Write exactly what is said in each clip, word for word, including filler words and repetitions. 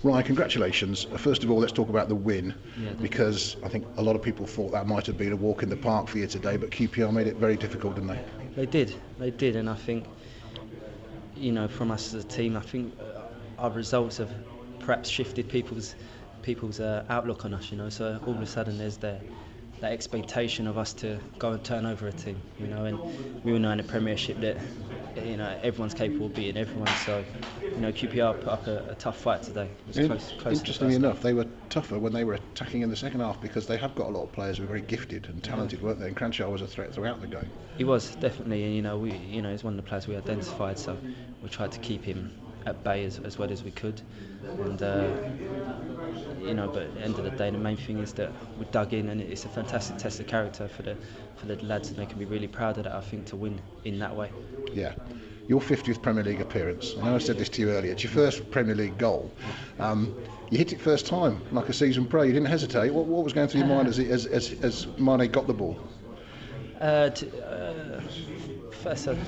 Ryan, congratulations. First of all, let's talk about the win, Yeah, because I think a lot of people thought that might have been a walk in the park for you today, but Q P R made it very difficult, didn't they? They did, they did, and I think, you know, from us as a team, I think uh, our results have perhaps shifted people's people's uh, outlook on us. You know, so all of a sudden there's the, that expectation of us to go and turn over a team. You know, and we all know in the Premiership that, you know, everyone's capable of beating everyone. So, you know, Q P R put up a, a tough fight today. It was In, close, close interestingly to the enough, they were tougher when they were attacking in the second half, because they have got a lot of players who are very gifted and talented, weren't they? And Cranshaw was a threat throughout the game. He was definitely, and you know, we, you know, he's one of the players we identified, so we tried to keep him at bay as, as well as we could, and uh, you know, but at the end of the day, the main thing is that we dug in, and it's a fantastic test of character for the for the lads, and they can be really proud of that, I think, to win in that way. Yeah. Your fiftieth Premier League appearance. I know I said this to you earlier. It's your first Premier League goal. Um, you hit it first time, like a season pro. You didn't hesitate. What, what was going through your mind as, as, as, as Mane got the ball? Uh, to, uh, first, uh,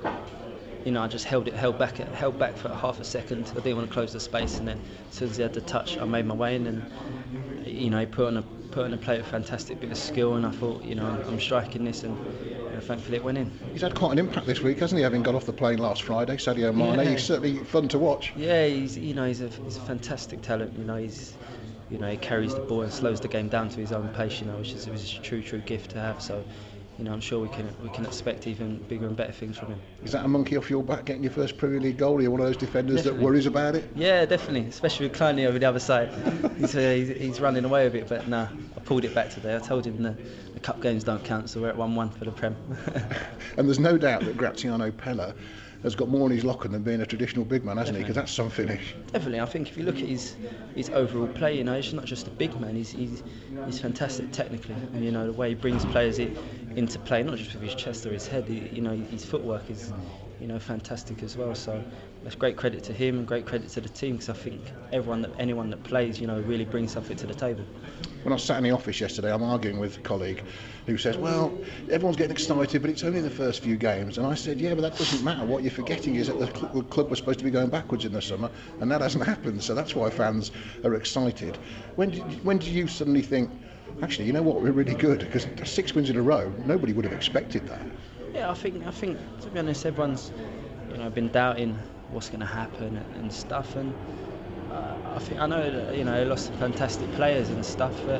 you know, I just held it, held back, held back for half a second. I didn't want to close the space, and then as soon as he had the touch, I made my way in, and you know, he put on a put on a plate a fantastic bit of skill, and I thought, you know, I'm, I'm striking this, and uh, thankfully it went in. He's had quite an impact this week, hasn't he? Having got off the plane last Friday, Sadio Mane. Yeah. He's certainly fun to watch. Yeah, he's you know he's a he's a fantastic talent. You know, he's you know he carries the ball and slows the game down to his own pace. You know, which is, which is a true true gift to have. So, you know, I'm sure we can we can expect even bigger and better things from him. Is that a monkey off your back, getting your first Premier League goal? Are you one of those defenders Definitely. that worries about it? Yeah, definitely, especially with Kleiny over the other side. he's, uh, he's he's running away with it, but no, I pulled it back today. I told him the, the cup games don't count, so we're at one one for the Prem. And there's no doubt that Graziano Pella has got more in his locker than being a traditional big man, hasn't he? Because that's some finish. Definitely, I think if you look at his his overall play, you know, he's not just a big man. He's he's he's fantastic technically, and you know the way he brings players in, into play, not just with his chest or his head. He, you know, his footwork is, you know, fantastic as well. So that's great credit to him and great credit to the team, because I think everyone that anyone that plays, you know, really brings something to the table. When I was sat in the office yesterday, I'm arguing with a colleague who says, well, everyone's getting excited, but it's only the first few games. And I said, yeah, but that doesn't matter. What you're forgetting is that the cl- the club was supposed to be going backwards in the summer, and that hasn't happened. So that's why fans are excited. When did, when did you suddenly think, actually, you know what, we're really good? Because six wins in a row, nobody would have expected that. Yeah, I think I think to be honest, everyone's you know been doubting what's going to happen and, and stuff, and uh, I think I know that you know they lost some fantastic players and stuff, but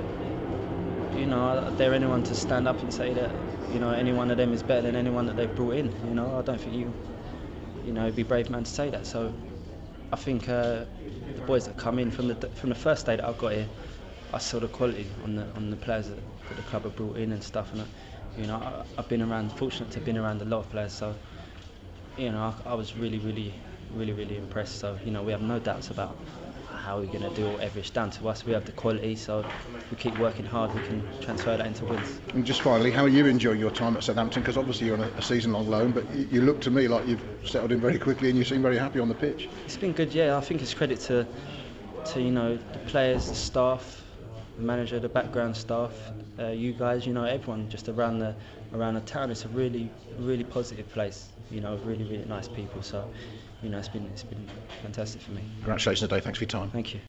you know, are there anyone to stand up and say that you know any one of them is better than anyone that they've brought in? You know, I don't think you you know be a brave man to say that. So I think uh, the boys that come in from the from the first day that I got here, I saw the quality on the on the players that, that the club have brought in and stuff, and I, you know I, I've been around, fortunate to have been around a lot of players, so you know I, I was really really really really impressed. So you know we have no doubts about how we're going to do whatever. It's down to us. We have the quality, so if we keep working hard, we can transfer that into wins. And just finally, how are you enjoying your time at Southampton? Because obviously you're on a, a season-long loan, but you, you look to me like you've settled in very quickly and you seem very happy on the pitch. It's been good, yeah. I think it's credit to, to you know, the players, the staff, the manager, the background staff, uh, you guys, you know, everyone just around the around the town. It's a really, really positive place. You know, really, really nice people. So, you know, it's been it's been fantastic for me. Congratulations today. Thanks for your time. Thank you.